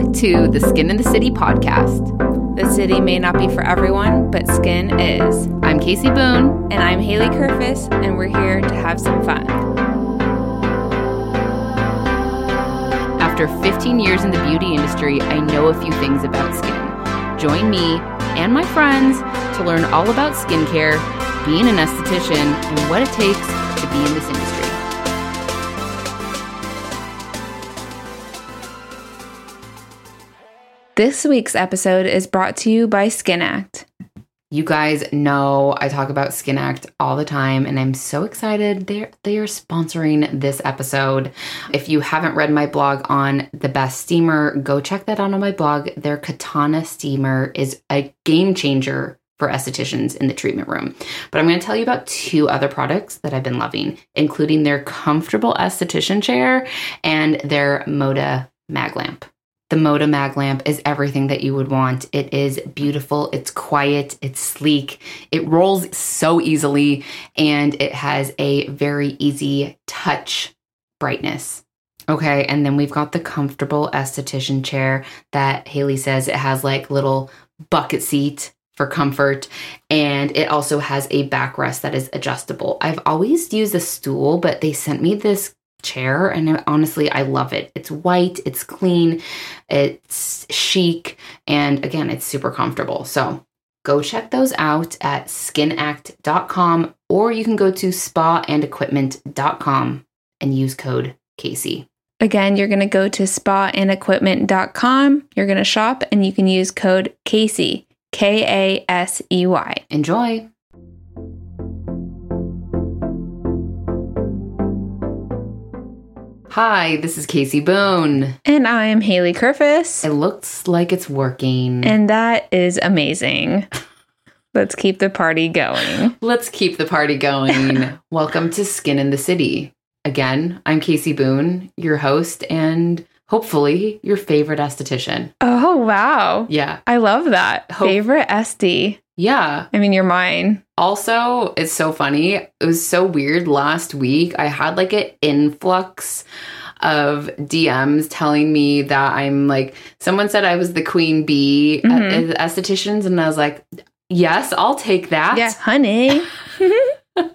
Welcome to the Skin in the City podcast. The city may not be for everyone, but skin is. I'm Casey Boone. And I'm Haley Kerfis, and we're here to have some fun. After 15 years in the beauty industry, I know a few things about skin. Join me and my friends to learn all about skincare, being an esthetician, and what it takes to be in this industry. This week's episode is brought to you by Skin Act. You guys know I talk about Skin Act all the time, and I'm so excited they are sponsoring this episode. If you haven't read my blog on the best steamer, go check that out on my blog. Their Katana steamer is a game changer for estheticians in the treatment room. But I'm going to tell you about two other products that I've been loving, including their comfortable esthetician chair and their Moda mag lamp. The Moda mag lamp is everything that you would want. It is beautiful, it's quiet, it's sleek, it rolls so easily, and it has a very easy touch brightness. Okay, and then we've got the comfortable esthetician chair that Haley says it has like little bucket seat for comfort, and it also has a backrest that is adjustable. I've always used a stool, but they sent me this chair, and honestly, I love it. It's white, it's clean, it's chic, and again, it's super comfortable. So go check those out at skinact.com, or you can go to spaandequipment.com and use code Casey. Again, you're going to go to spaandequipment.com, you're going to shop, and you can use code Casey, K-A-S-E-Y. Enjoy. Hi, this is Casey Boone. And I'm Haley Kerfis. It looks like it's working. And that is amazing. Let's keep the party going. Let's keep the party going. Welcome to Skin in the City. Again, I'm Casey Boone, your host, and hopefully your favorite esthetician. Oh, wow. Yeah. I love that. Favorite SD. Yeah. I mean, you're mine. Also, it's so funny. It was so weird. Last week, I had like an influx of DMs telling me that I'm like, someone said I was the queen bee at estheticians. And I was like, yes, I'll take that. Yeah, honey. But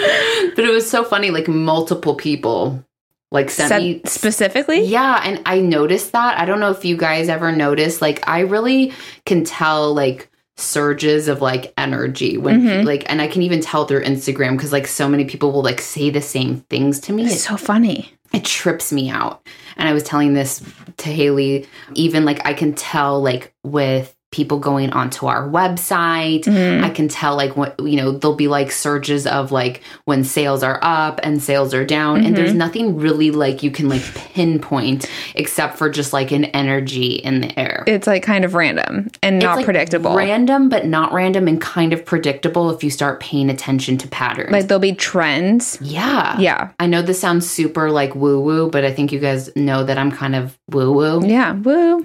it was so funny. Like multiple people like sent me specifically. Yeah. And I noticed that. I don't know if you guys ever noticed, like I really can tell like surges of like energy when like, and I can even tell through Instagram because like so many people will like say the same things to me. It's so funny. It trips me out. And I was telling this to Haley, even like I can tell like with people going onto our website, I can tell like what, you know, there'll be like surges of like when sales are up and sales are down. And there's nothing really like you can like pinpoint except for just like an energy in the air. It's like kind of random and not like predictable. Random, but not random and kind of predictable if you start paying attention to patterns. Like there'll be trends. Yeah. Yeah. I know this sounds super like woo-woo, but I think you guys know that I'm kind of woo-woo. Yeah. Woo.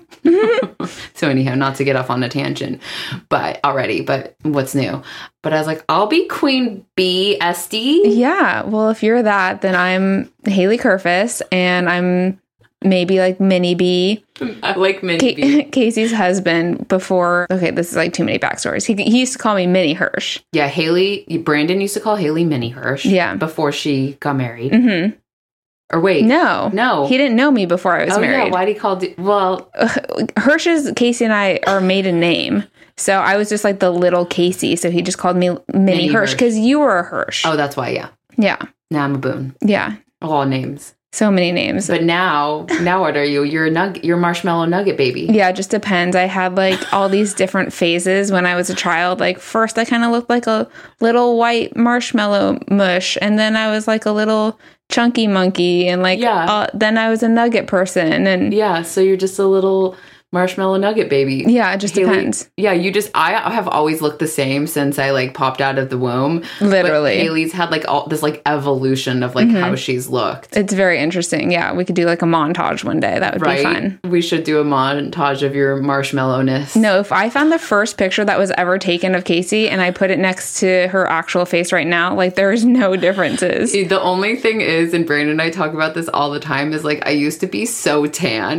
So anyhow, not to get off on a tangent, but what's new? But I was like, I'll be Queen Bee SD. Yeah. Well, if you're that, then I'm Haley Kerfis, and I'm maybe like Mini Bee. I like Mini Bee. Casey's husband before. Okay, this is like too many backstories. He used to call me Mini Hirsch. Yeah, Brandon used to call Haley Mini Hirsch. Yeah. Before she got married. Or wait. No. He didn't know me before I was married. Yeah, why'd he call... Well... Hirsch is... Casey and I are maiden name. So I was just like the little Casey. So he just called me Mini Hirsch because you were a Hirsch. Oh, that's why, yeah. Yeah. Now I'm a Boone. Yeah. All names. So many names. But now what are you? You're a marshmallow nugget baby. Yeah, it just depends. I had like all these different phases when I was a child. Like first I kind of looked like a little white marshmallow mush. And then I was like a little chunky monkey. And like, then I was a nugget person. And yeah, so you're just a little marshmallow nugget baby. Yeah, it just depends. Yeah, I have always looked the same since I like popped out of the womb. Literally. But Haley's had like all this like evolution of like how she's looked. It's very interesting. Yeah, we could do like a montage one day. That would be fun. We should do a montage of your marshmallowness. No, if I found the first picture that was ever taken of Casey and I put it next to her actual face right now, like there's no differences. The only thing is, and Brandon and I talk about this all the time, is like I used to be so tan.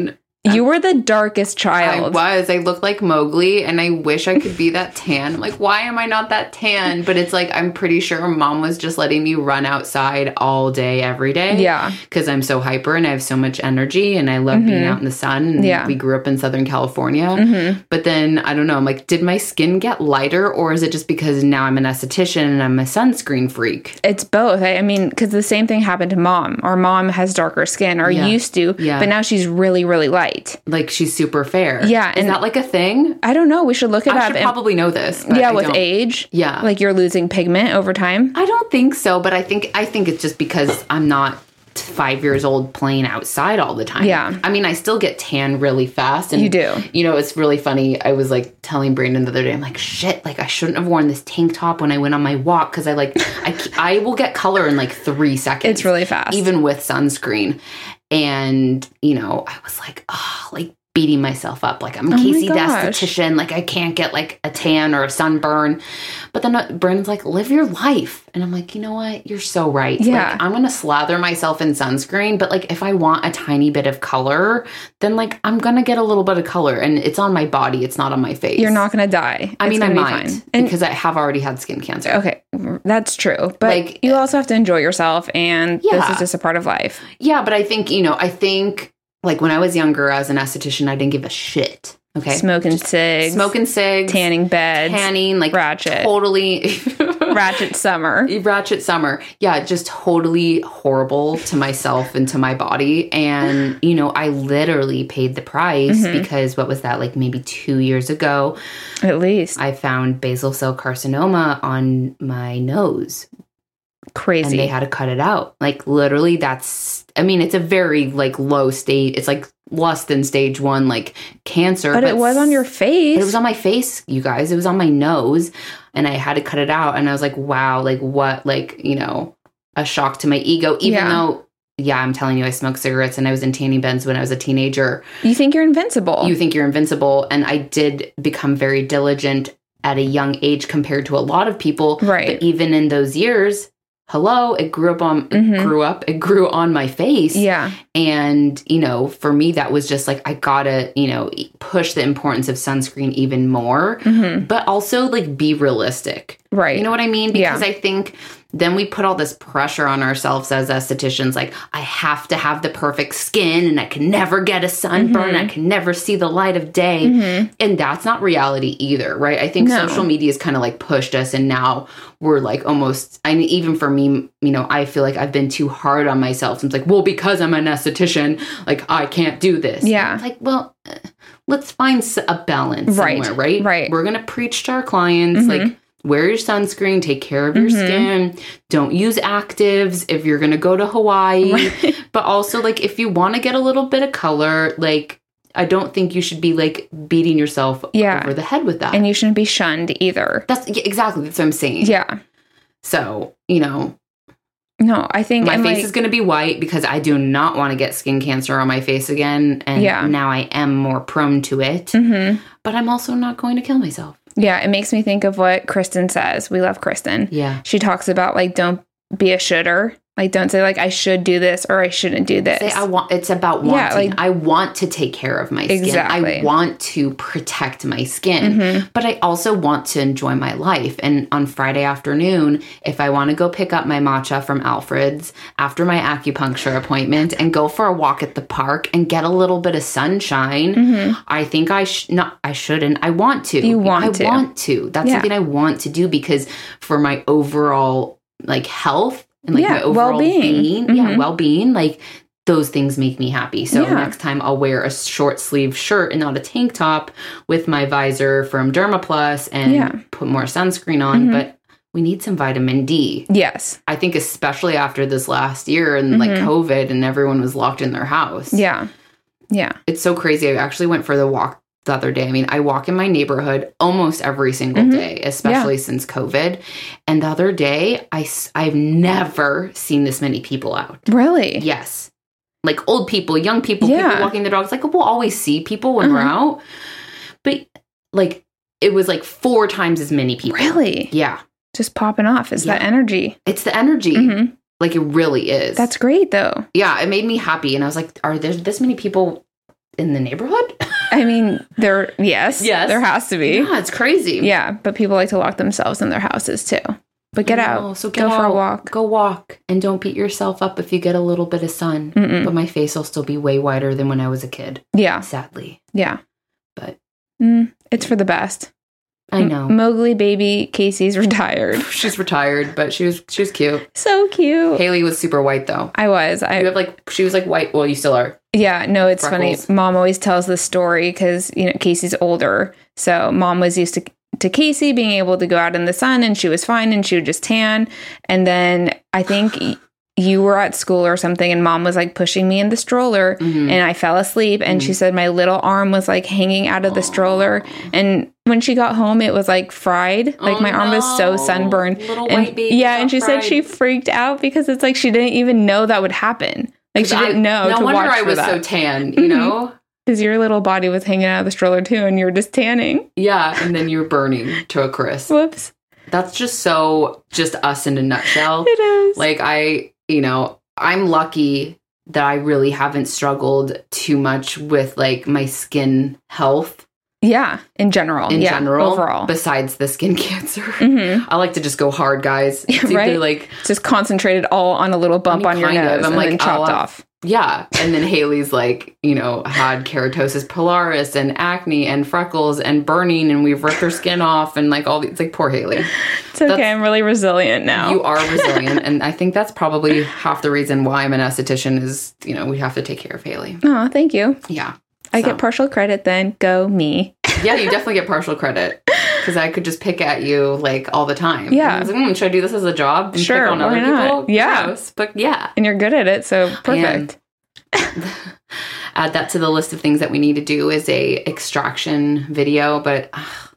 You were the darkest child. I looked like Mowgli, and I wish I could be that tan. I'm like, why am I not that tan? But it's like, I'm pretty sure mom was just letting me run outside all day, every day. Yeah. Because I'm so hyper and I have so much energy and I love being out in the sun. And we grew up in Southern California. But then, I don't know, I'm like, did my skin get lighter, or is it just because now I'm an esthetician and I'm a sunscreen freak? It's both. I mean, because the same thing happened to mom. Our mom has darker skin, or used to, but now she's really, really light. Like, she's super fair. Yeah. Is that like a thing? I don't know. We should look it up. I should probably know this. Yeah, with age. Yeah. Like, you're losing pigment over time. I don't think so, but I think it's just because I'm not 5 years old playing outside all the time. Yeah. I mean, I still get tan really fast. And, you do. You know, it's really funny. I was like telling Brandon the other day, I'm like, shit, like I shouldn't have worn this tank top when I went on my walk, because I will get color in like 3 seconds. It's really fast. Even with sunscreen. And, you know, I was like, oh, like beating myself up. Like, I'm Casey the esthetician. Like, I can't get like a tan or a sunburn. But then Brandon's like, live your life. And I'm like, you know what? You're so right. Yeah. Like, I'm going to slather myself in sunscreen. But like, if I want a tiny bit of color, then like, I'm going to get a little bit of color. And it's on my body. It's not on my face. You're not going to die. I mean, I might. Because I have already had skin cancer. Okay. That's true. But like, you also have to enjoy yourself. And this is just a part of life. Yeah. But I think, you know, like when I was younger as an esthetician, I didn't give a shit. Okay. Smoking cigs. Tanning beds. Like ratchet. Totally. Ratchet summer. Yeah. Just totally horrible to myself and to my body. And, you know, I literally paid the price because what was that? Like maybe 2 years ago. At least. I found basal cell carcinoma on my nose. Crazy. And they had to cut it out. Like literally it's a very like low stage. It's like less than stage 1, like cancer. But it was on your face. It was on my face, you guys. It was on my nose, and I had to cut it out. And I was like, wow, like what, like, you know, a shock to my ego, even though, I'm telling you, I smoked cigarettes and I was in tanning beds when I was a teenager. You think you're invincible. And I did become very diligent at a young age compared to a lot of people. Right. But even in those years, it grew on my face. Yeah. And, you know, for me, that was just like, I gotta, you know, push the importance of sunscreen even more, but also like be realistic. Right. You know what I mean? Because I think then we put all this pressure on ourselves as estheticians. Like, I have to have the perfect skin and I can never get a sunburn. I can never see the light of day. And that's not reality either, right? I think social media has kind of like pushed us, and now we're like almost, I mean, even for me, you know, I feel like I've been too hard on myself. So it's like, well, because I'm an esthetician, like I can't do this. Yeah. It's like, well, let's find a balance somewhere, right? Right. We're going to preach to our clients, like, wear your sunscreen, take care of your skin, don't use actives if you're going to go to Hawaii. But also, like, if you want to get a little bit of color, like, I don't think you should be, like, beating yourself over the head with that. And you shouldn't be shunned either. Exactly. That's what I'm saying. Yeah. So, you know. No, I think my face is going to be white because I do not want to get skin cancer on my face again. And now I am more prone to it. But I'm also not going to kill myself. Yeah, it makes me think of what Kristen says. We love Kristen. Yeah. She talks about, like, don't be a should'er. Like, don't say, like, I should do this or I shouldn't do this. Say, it's about wanting. Yeah, like, I want to take care of my skin. Exactly. I want to protect my skin. But I also want to enjoy my life. And on Friday afternoon, if I want to go pick up my matcha from Alfred's after my acupuncture appointment and go for a walk at the park and get a little bit of sunshine, I think I shouldn't. I want to. You want to. I want to. That's something I want to do because for my overall, like, health, and like my overall being, well-being, like those things make me happy. So next time I'll wear a short sleeve shirt and not a tank top with my visor from Dermaplus and put more sunscreen on. But we need some vitamin D. Yes. I think especially after this last year and like COVID and everyone was locked in their house. Yeah. Yeah. It's so crazy. I actually went for the walk the other day. I mean, I walk in my neighborhood almost every single day, especially since COVID. And the other day, I've never seen this many people out. Really? Yes. Like old people, young people, people walking their dogs. Like, we'll always see people when we're out. But like, it was like 4 times as many people. Really? Yeah. Just popping off. Is that energy? It's the energy. Like, it really is. That's great, though. Yeah. It made me happy. And I was like, are there this many people in the neighborhood? I mean, yes, there has to be. Yeah, it's crazy. Yeah, but people like to lock themselves in their houses too. But get out. So go for a walk. Go walk. And don't beat yourself up if you get a little bit of sun. Mm-mm. But my face will still be way whiter than when I was a kid. Yeah. Sadly. Yeah. But it's for the best. I know. Mowgli baby Casey's retired. She's retired, but she was cute. So cute. Haley was super white though. I was. She was like white. Well, you still are. Yeah, no, it's Freckles. funny. Mom always tells this story because, Casey's older. So mom was used to Casey being able to go out in the sun, and she was fine, and she would just tan. And then I think you were at school or something, and mom was like pushing me in the stroller, and I fell asleep, and she said my little arm was like hanging out of the stroller. And when she got home, it was like fried. Like my arm was so sunburned. Little white baby. Yeah, and she said she freaked out because it's like she didn't even know that would happen. Like she didn't know. No to wonder watch I for was that. so tan, you know? Because your little body was hanging out of the stroller too, and you were just tanning. Yeah, and then you were burning to a crisp. Whoops. That's just us in a nutshell. It is. Like I'm lucky that I really haven't struggled too much with like my skin health. Yeah, in general. Overall. Besides the skin cancer. Mm-hmm. I like to just go hard, guys. It's right? either like just concentrated all on a little bump on your nose and then chopped off. Yeah. And then Haley's like, had keratosis pilaris and acne and freckles and burning, and we've ripped her skin off and like all these, it's like poor Haley. It's okay. I'm really resilient now. You are resilient. And I think that's probably half the reason why I'm an esthetician is, we have to take care of Haley. Oh, thank you. Yeah. I get partial credit then. Go me. Yeah, you definitely get partial credit. Because I could just pick at you like all the time. Yeah. I was like, should I do this as a job? And sure. Pick on why other not? people? Yeah. Gross. But yeah. And you're good at it. So perfect. Add that to the list of things that we need to do is a extraction video. But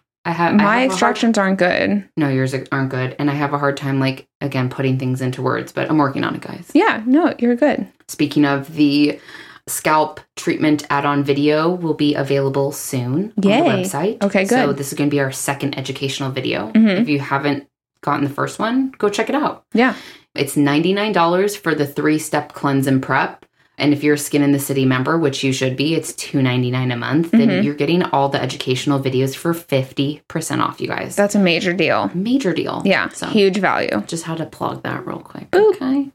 my extractions aren't good. No, yours aren't good. And I have a hard time, like, again, putting things into words. But I'm working on it, guys. Yeah. No, you're good. Speaking of the scalp treatment add-on video will be available soon on the website. Okay, good. So this is going to be our second educational video. If you haven't gotten the first one, go check it out. Yeah. It's $99 for the 3-step cleanse and prep. And if you're a Skin in the City member, which you should be, it's $2.99 a month. Then you're getting all the educational videos for 50% off, you guys. That's a major deal. Major deal. Yeah. So huge value. Just had to plug that real quick. Boop. Okay.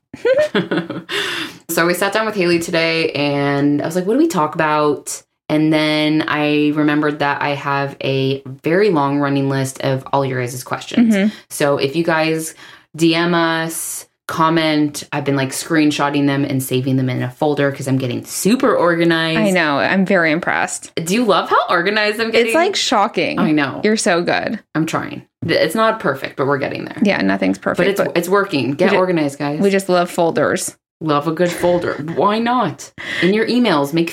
So we sat down with Haley today and I was like, what do we talk about? And then I remembered that I have a very long running list of all your guys' questions. So if you guys DM us, comment, I've been like screenshotting them and saving them in a folder because I'm getting super organized. I know. I'm very impressed. Do you love how organized I'm getting? It's like shocking. I know. You're so good. I'm trying. It's not perfect, but we're getting there. Yeah, nothing's perfect. But it's working. Get organized, guys. We just love folders. Love a good folder. Why not? In your emails, make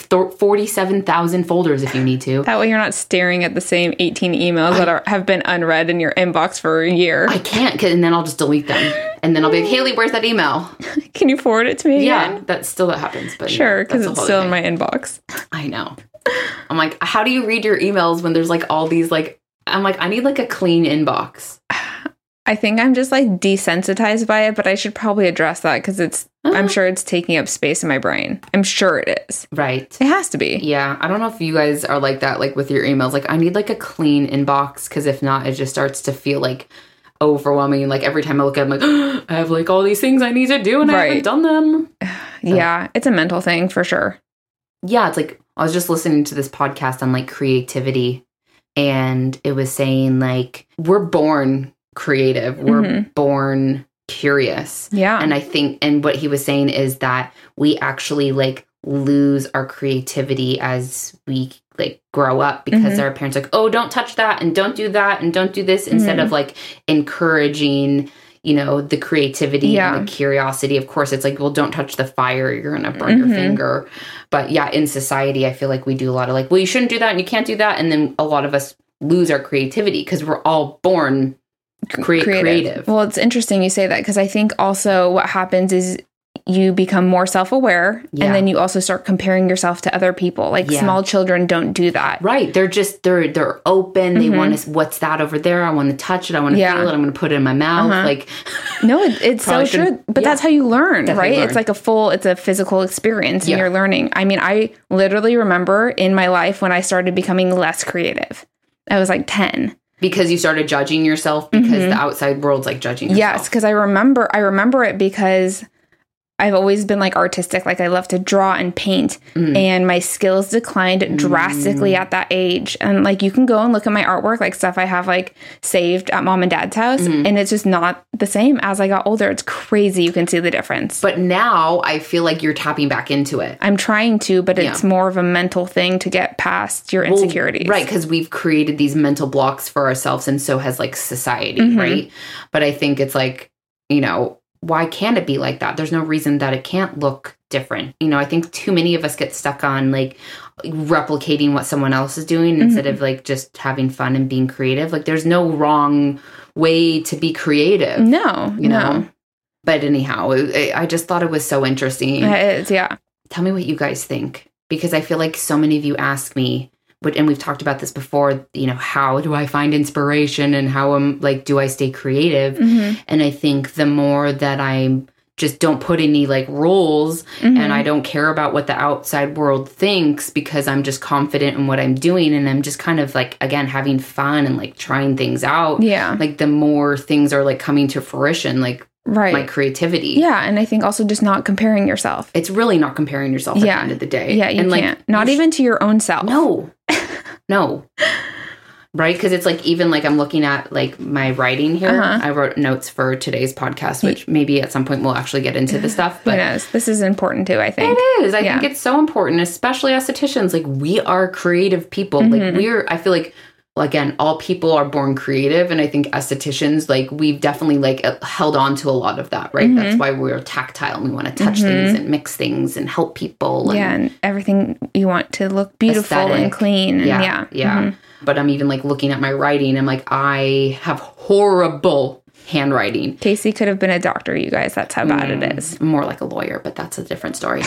47,000 folders if you need to. That way you're not staring at the same 18 emails that have been unread in your inbox for a year. I can't, and then I'll just delete them. And then I'll be like, Haley, where's that email? Can you forward it to me Yeah, again? that happens. But sure, because it's still in my inbox. I know. I'm like, how do you read your emails when there's like all these like, I'm like, I need like a clean inbox. I think I'm just like desensitized by it, but I should probably address that because I'm sure it's taking up space in my brain. I'm sure it is. Right. It has to be. Yeah. I don't know if you guys are like that, like with your emails. Like I need like a clean inbox because if not, it just starts to feel like overwhelming. Like every time I look at it, I'm like, I have like all these things I need to do and I haven't done them. Yeah. It's a mental thing for sure. Yeah. It's like, I was just listening to this podcast on like creativity and it was saying like, we're born creative. We're born curious. Yeah. And I think, and what he was saying is that we actually like lose our creativity as we like grow up because our parents are like, oh, don't touch that and don't do that and don't do this instead of like encouraging, the creativity and the curiosity. Of course, it's like, well, don't touch the fire. You're going to burn your finger. But yeah, in society, I feel like we do a lot of like, well, you shouldn't do that and you can't do that. And then a lot of us lose our creativity because we're all born creative. Well, it's interesting you say that because I think also what happens is you become more self-aware, Yeah. and then you also start comparing yourself to other people. Like Yeah. small children don't do that. Right. They're open. They want to, what's that over there? I want to touch it. I want to Yeah. feel it. I'm going to put it in my mouth. Like, No, it's so Probably true. shouldn't- But yeah. that's how you learn, That's how right? you It's learn. like it's a physical experience and Yeah. you're learning. I mean, I literally remember in my life when I started becoming less creative. I was like 10. because you started judging yourself because the outside world's like judging yourself. Yes, because I remember it because I've always been like artistic. Like I love to draw and paint, and my skills declined drastically at that age. And like you can go and look at my artwork, like stuff I have like saved at mom and dad's house, and it's just not the same as I got older. It's crazy. You can see the difference. But now I feel like you're tapping back into it. I'm trying to, but it's more of a mental thing to get past your insecurities. Right, because we've created these mental blocks for ourselves, and so has like society, right? But I think it's like, you know, why can't it be like that? There's no reason that it can't look different. You know, I think too many of us get stuck on like replicating what someone else is doing instead of like just having fun and being creative. Like there's no wrong way to be creative. No, you know? But anyhow, I just thought it was so interesting. It's, yeah. Tell me what you guys think, because I feel like so many of you ask me, and we've talked about this before, you know, how do I find inspiration and how do I stay creative? And I think the more that I just don't put any like rules and I don't care about what the outside world thinks, because I'm just confident in what I'm doing and I'm just kind of like, again, having fun and like trying things out. Yeah. Like the more things are like coming to fruition, like Right. my creativity. Yeah. And I think also just not comparing yourself. It's really not comparing yourself at the end of the day. Yeah, you and can't. Not even to your own self. No. Right? Because it's like, even like I'm looking at like my writing here. I wrote notes for today's podcast, which maybe at some point we'll actually get into the stuff. But who knows? This is important too, I think. It is. I think it's so important, especially estheticians. Like we are creative people. Like I feel like, well, again, all people are born creative. And I think estheticians, like we've definitely like held on to a lot of that, right? That's why we're tactile and we want to touch things and mix things and help people. And and everything you want to look beautiful aesthetic. and clean. And Yeah. But I'm even like looking at my writing. I'm like, I have horrible handwriting. Casey could have been a doctor, you guys. That's how bad it is. More like a lawyer, but that's a different story.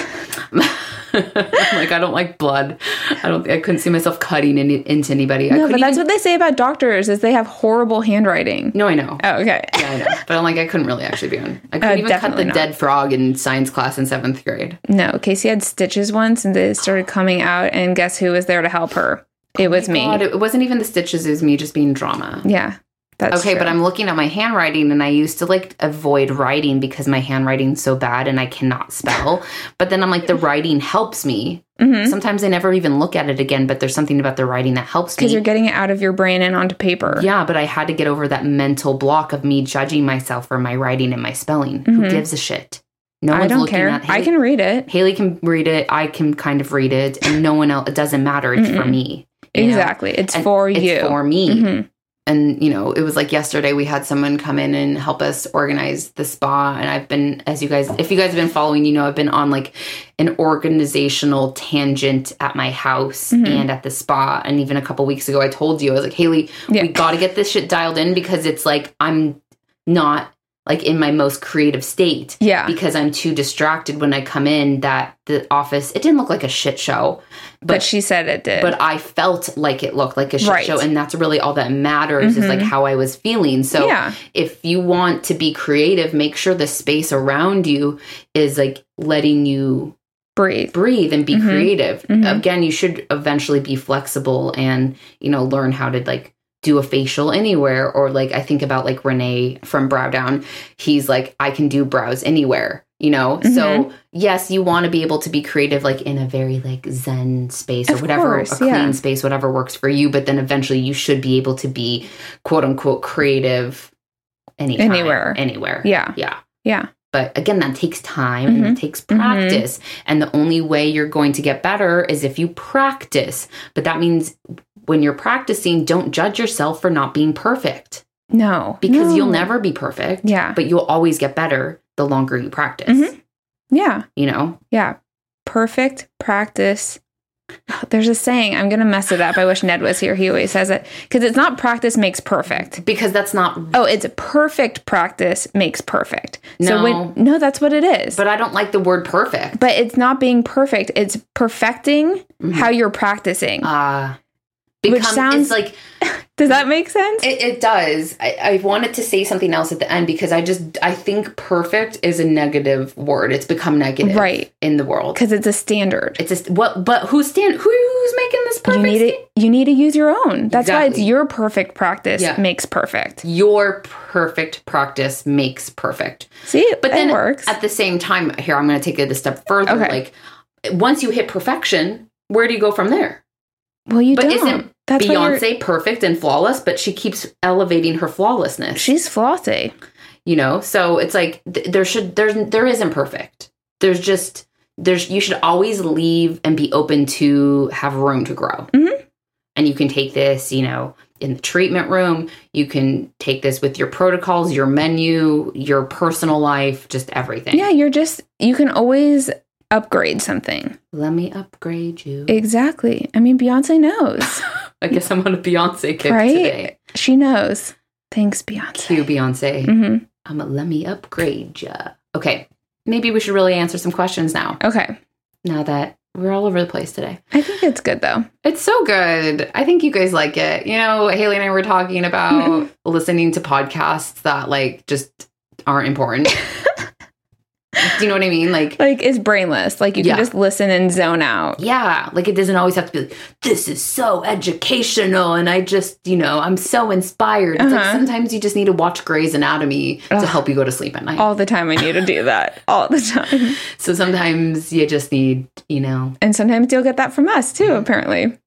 Like, I don't like blood. I couldn't see myself cutting into anybody. No, but that's what they say about doctors is they have horrible handwriting. No, I know. Oh, okay. Yeah, I know. But I'm like, I couldn't really actually be on. I couldn't even cut the dead frog in science class in 7th grade. No, Casey had stitches once and they started coming out, and guess who was there to help her? It was me. God, it wasn't even the stitches, it was me just being drama. Yeah. That's okay, true. but I'm looking at my handwriting and I used to like avoid writing because my handwriting's so bad and I cannot spell. But then I'm like, the writing helps me. Sometimes I never even look at it again, but there's something about the writing that helps me. Because you're getting it out of your brain and onto paper. Yeah, but I had to get over that mental block of me judging myself for my writing and my spelling. Who gives a shit? No one's I don't looking care. at I can read it. Haley can read it. I can kind of read it. And no one else, it doesn't matter. It's for me. Exactly. It's for you. It's for me. And, you know, it was like yesterday we had someone come in and help us organize the spa. And I've been, if you guys have been following, you know, I've been on like an organizational tangent at my house and at the spa. And even a couple weeks ago, I told you, I was like, Haley, we got to get this shit dialed in, because it's like, I'm not like in my most creative state. Yeah. Because I'm too distracted when I come in, that the office, it didn't look like a shit show. But she said it did. But I felt like it looked like a shit show. And that's really all that matters is like how I was feeling. So if you want to be creative, make sure the space around you is like letting you breathe and be creative. Again, you should eventually be flexible and, you know, learn how to like do a facial anywhere. Or like, I think about like Renee from Brow Down. He's like, I can do brows anywhere, you know? So yes, you want to be able to be creative, like in a very like Zen space or whatever, a clean space, whatever works for you. But then eventually you should be able to be quote unquote creative anywhere. Yeah. But again, that takes time and it takes practice. And the only way you're going to get better is if you practice. But that means when you're practicing, don't judge yourself for not being perfect. No. Because you'll never be perfect. Yeah. But you'll always get better the longer you practice. Yeah. You know? Yeah. Perfect practice There's a saying, I'm going to mess it up. I wish Ned was here. He always says it. Because it's not practice makes perfect. Because that's not... Oh, it's perfect practice makes perfect. No. No, that's what it is. But I don't like the word perfect. But it's not being perfect. It's perfecting how you're practicing. Which sounds... It's like... Does that make sense? It does. I wanted to say something else at the end because I think perfect is a negative word. It's become negative in the world. Because it's a standard. But who's making this perfect? You need to use your own. That's why it's Exactly. your perfect practice makes perfect. Your perfect practice makes perfect. See, but then it works. At the same time, here, I'm going to take it a step further. Okay. Like, once you hit perfection, where do you go from there? Well, you don't. Isn't Beyonce perfect and flawless, but she keeps elevating her flawlessness. She's flossy. You know, so it's like there isn't perfect. You should always leave and be open to have room to grow. Mm-hmm. And you can take this, you know, in the treatment room. You can take this with your protocols, your menu, your personal life, just everything. Yeah, you can always upgrade something. Let me upgrade you. Exactly. I mean, Beyonce knows. I guess I'm on a Beyonce kick today. She knows. Thanks, Beyonce. Cue Beyonce. Mm-hmm. Let me upgrade ya. Okay. Maybe we should really answer some questions now. Okay. Now that we're all over the place today. I think it's good, though. It's so good. I think you guys like it. You know, Haley and I were talking about listening to podcasts that, like, just aren't important. Do you know what I mean? Like it's brainless. Like, you can just listen and zone out. Yeah. Like, it doesn't always have to be like, this is so educational and I just, you know, I'm so inspired. It's like sometimes you just need to watch Grey's Anatomy to help you go to sleep at night. All the time I need to do that. All the time. So sometimes you just need, you know. And sometimes you'll get that from us too, apparently.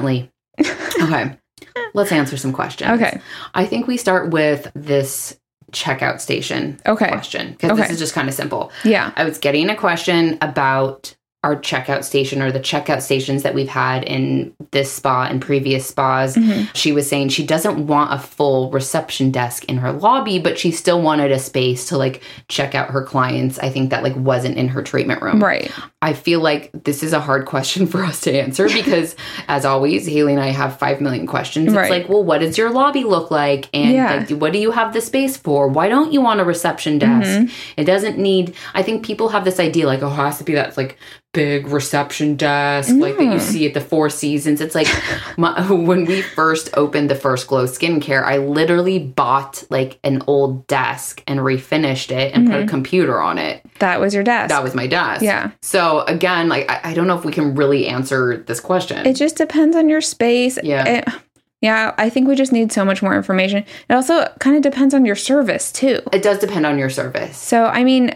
Okay. Let's answer some questions. Okay. I think we start with this checkout station question, because this is just kind of simple. Yeah. I was getting a question about our checkout station or the checkout stations that we've had in this spa and previous spas. She was saying she doesn't want a full reception desk in her lobby, but she still wanted a space to, like, check out her clients. I think that, like, wasn't in her treatment room. Right. I feel like this is a hard question for us to answer because, as always, Haley and I have 5 million questions. It's like, well, what does your lobby look like? And like, what do you have the space for? Why don't you want a reception desk? It doesn't need... I think people have this idea, like, oh, it has to be that, like, big reception desk, like that you see at the Four Seasons. It's like when we first opened the First Glow Skincare, I literally bought, like, an old desk and refinished it and put a computer on it. That was your desk. That was my desk. Yeah. So again, like, I don't know if we can really answer this question. It just depends on your space. Yeah. Yeah, I think we just need so much more information. It also kind of depends on your service too. It does depend on your service. So, I mean,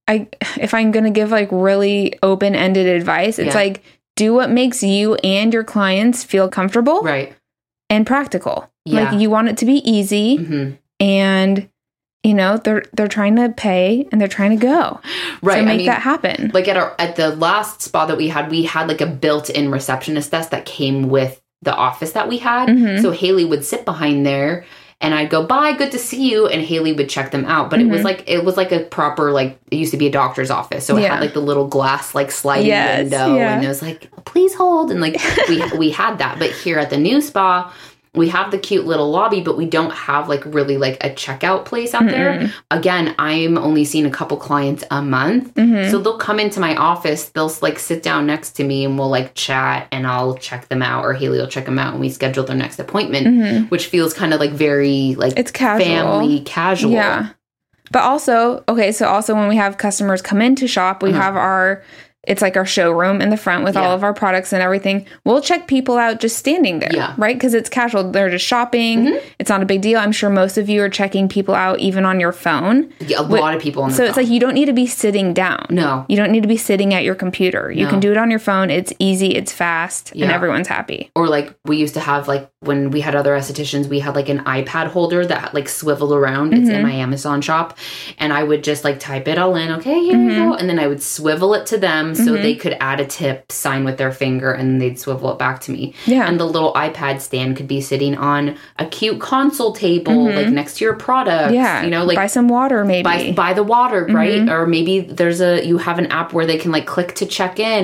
if I'm going to give, like, really open-ended advice, it's like, do what makes you and your clients feel comfortable. Right. And practical. Yeah. Like, you want it to be easy and, you know, they're trying to pay and they're trying to go. Right. So make that happen. Like, at the last spa that we had, like a built-in receptionist desk that came with the office that we had. So Haley would sit behind there and I'd go, bye, good to see you. And Haley would check them out. But it was like a proper, like, it used to be a doctor's office. So it had, like, the little glass, like, sliding window. And it was like, please hold. And, like, we had that. But here at the new spa, we have the cute little lobby, but we don't have, like, really, like, a checkout place out there. Again, I'm only seeing a couple clients a month. So they'll come into my office, they'll, like, sit down next to me and we'll, like, chat and I'll check them out, or Haley will check them out and we schedule their next appointment, which feels kind of, like, very, like, it's casual. Family casual. Yeah. But also, so when we have customers come in to shop, we have it's like our showroom in the front with all of our products and everything. We'll check people out just standing there, right? Because it's casual. They're just shopping. It's not a big deal. I'm sure most of you are checking people out even on your phone. Yeah, a lot of people on their phone. It's like you don't need to be sitting down. No. You don't need to be sitting at your computer. You can do it on your phone. It's easy. It's fast. And everyone's happy. Or, like, we used to have, like, when we had other estheticians, we had, like, an iPad holder that, like, swiveled around. It's in my Amazon shop. And I would just, like, type it all in. Okay, here we go. And then I would swivel it to them so they could add a tip, sign with their finger, and they'd swivel it back to me. Yeah. And the little iPad stand could be sitting on a cute console table, like, next to your products. Yeah. You know, like, buy some water, maybe. Buy the water, right? Or maybe you have an app where they can, like, click to check in.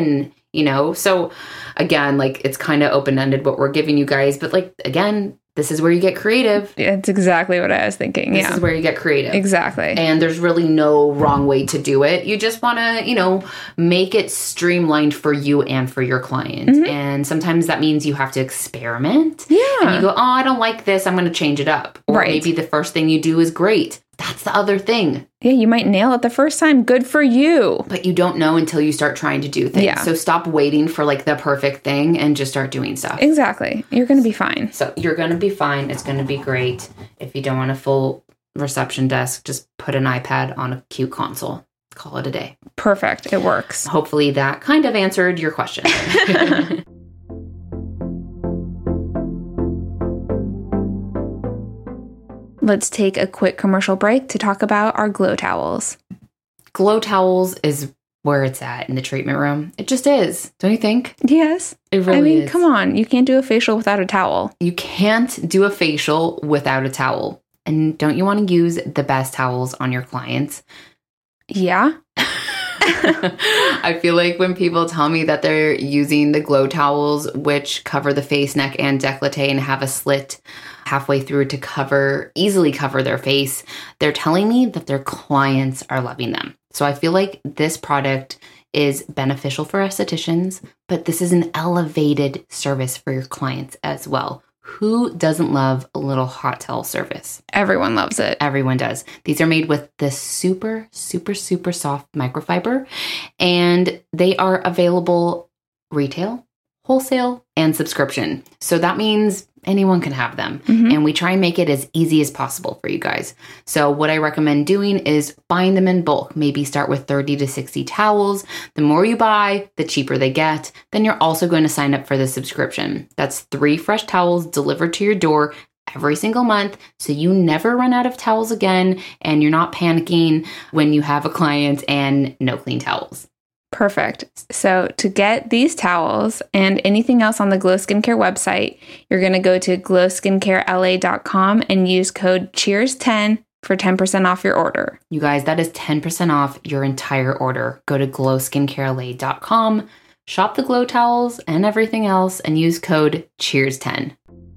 you know? So again, like it's kind of open-ended what we're giving you guys, but like, again, this is where you get creative. It's exactly what I was thinking. This is where you get creative. Exactly. And there's really no wrong way to do it. You just want to, you know, make it streamlined for you and for your client. And sometimes that means you have to experiment. Yeah. And you go, oh, I don't like this. I'm going to change it up. Or maybe the first thing you do is great. That's the other thing. Yeah, you might nail it the first time. Good for you. But you don't know until you start trying to do things. Yeah. So stop waiting for like the perfect thing and just start doing stuff. Exactly. You're going to be fine. So you're going to be fine. It's going to be great. If you don't want a full reception desk, just put an iPad on a cute console. Call it a day. Perfect. It works. Hopefully that kind of answered your question. Let's take a quick commercial break to talk about our Glow Towels. Glow Towels is where it's at in the treatment room. It just is. Don't you think? Yes. It really is. Come on. You can't do a facial without a towel. You can't do a facial without a towel. And don't you want to use the best towels on your clients? Yeah. I feel like when people tell me that they're using the Glow Towels, which cover the face, neck, and décolleté and have a slit halfway through to easily cover their face, they're telling me that their clients are loving them. So I feel like this product is beneficial for estheticians, but this is an elevated service for your clients as well. Who doesn't love a little hot towel service? Everyone loves it. Everyone does. These are made with the super, super, super soft microfiber, and they are available retail, wholesale, and subscription. So that means anyone can have them. And we try and make it as easy as possible for you guys. So what I recommend doing is buying them in bulk. Maybe start with 30 to 60 towels. The more you buy, the cheaper they get. Then you're also going to sign up for the subscription. That's 3 fresh towels delivered to your door every single month. So you never run out of towels again. And you're not panicking when you have a client and no clean towels. Perfect. So to get these towels and anything else on the Glow Skincare website, you're going to go to glowskincarela.com and use code CHEERS10 for 10% off your order. You guys, that is 10% off your entire order. Go to glowskincarela.com, shop the Glow Towels and everything else, and use code CHEERS10.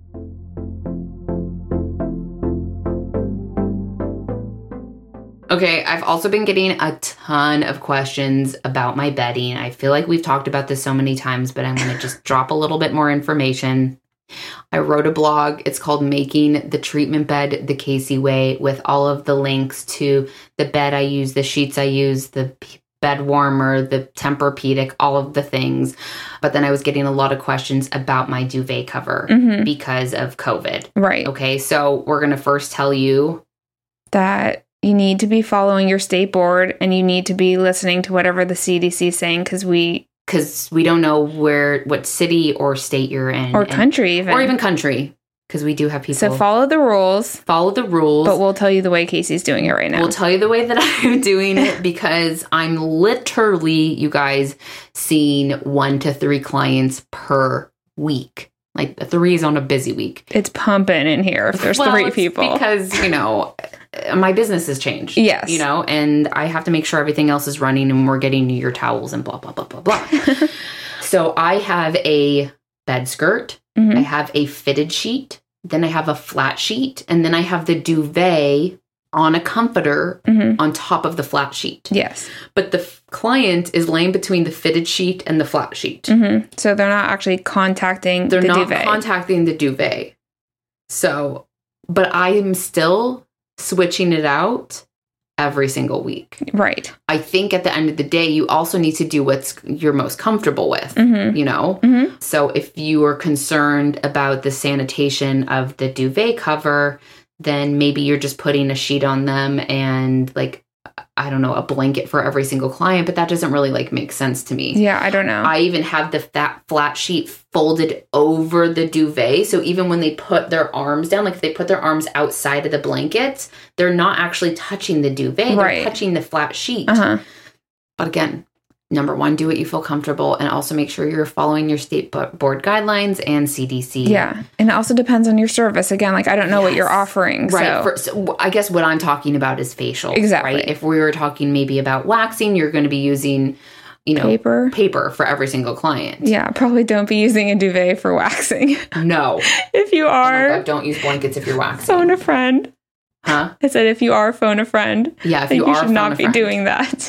Okay, I've also been getting a ton of questions about my bedding. I feel like we've talked about this so many times, but I'm going to just drop a little bit more information. I wrote a blog. It's called Making the Treatment Bed the Casey Way, with all of the links to the bed I use, the sheets I use, the bed warmer, the Tempur-Pedic, all of the things. But then I was getting a lot of questions about my duvet cover because of COVID. Right. Okay, so we're going to first tell you that you need to be following your state board and you need to be listening to whatever the CDC is saying because we don't know what city or state you're in. Or country even. Or even country, because we do have people. So follow the rules. Follow the rules. But we'll tell you the way Casey's doing it right now. We'll tell you the way that I'm doing it because I'm literally, you guys, seeing 1 to 3 clients per week. Like 3 is on a busy week. It's pumping in here if there's 3 people. Because, my business has changed. Yes. And I have to make sure everything else is running and we're getting your towels and blah, blah, blah, blah, blah. So I have a bed skirt. I have a fitted sheet. Then I have a flat sheet. And then I have the duvet on a comforter on top of the flat sheet. Yes. But the client is laying between the fitted sheet and the flat sheet. So they're not actually contacting the duvet. They're not contacting the duvet. So, but I am still switching it out every single week. Right. I think at the end of the day, you also need to do what's you're most comfortable with, So if you are concerned about the sanitation of the duvet cover, then maybe you're just putting a sheet on them and a blanket for every single client, but that doesn't really make sense to me. Yeah, I don't know. I even have the flat sheet folded over the duvet. So even when they put their arms down, if they put their arms outside of the blanket, they're not actually touching the duvet. Right. They're touching the flat sheet. But again, number 1, do what you feel comfortable, and also make sure you're following your state board guidelines and CDC. Yeah. And it also depends on your service. Again, I don't know what you're offering. Right. So I guess what I'm talking about is facial. Exactly. Right? If we were talking maybe about waxing, you're going to be using paper for every single client. Yeah, probably don't be using a duvet for waxing. No. If you are. Oh my God, don't use blankets if you're waxing. Phone a friend. Huh? I said if you are, phone a friend. Yeah, if you are, you should not be doing that.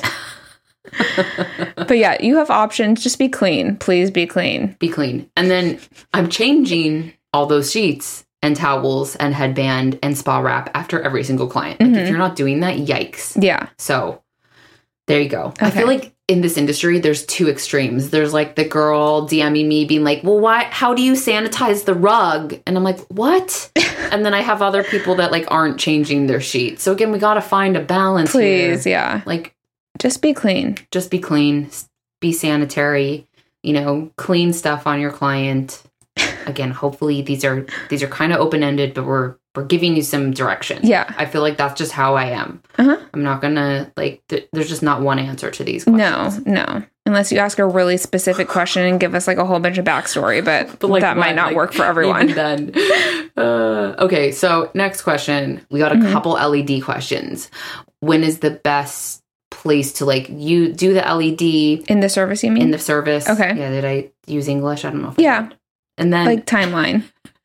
But yeah, you have options. Just be clean. Please be clean. Be clean. And then I'm changing all those sheets and towels and headband and spa wrap after every single client. Like if you're not doing that, yikes. Yeah. So there you go. Okay. I feel like in this industry, there's two extremes. There's like the girl DMing me being like, well, how do you sanitize the rug? And I'm like, what? And then I have other people that like aren't changing their sheets. So again, we got to find a balance. Please. Here. Yeah. Like just be clean. Just be clean, be sanitary, clean stuff on your client. Again, hopefully these are kind of open-ended, but we're giving you some direction. Yeah. I feel like that's just how I am. Uh-huh. I'm not gonna there's just not one answer to these questions. No. Unless you ask a really specific question and give us like a whole bunch of backstory, but that might not work for everyone. Even then. Okay, so next question. We got a couple LED questions. When is the best place to you do the LED in the service? You mean in the service? Okay. Yeah. Did I use English? I don't know. Yeah. And then timeline.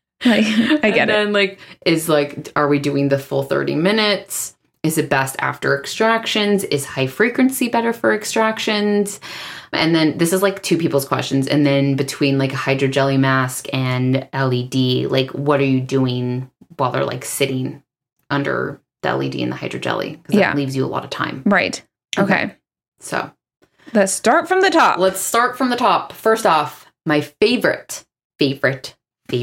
I get it. And then are we doing the full 30 minutes? Is it best after extractions? Is high frequency better for extractions? And then this is two people's questions. And then between a hydrogelly mask and LED, what are you doing while they're sitting under the LED and the hydrogelly? Because that leaves you a lot of time. Right. Okay. So let's start from the top. First off, my favorite LED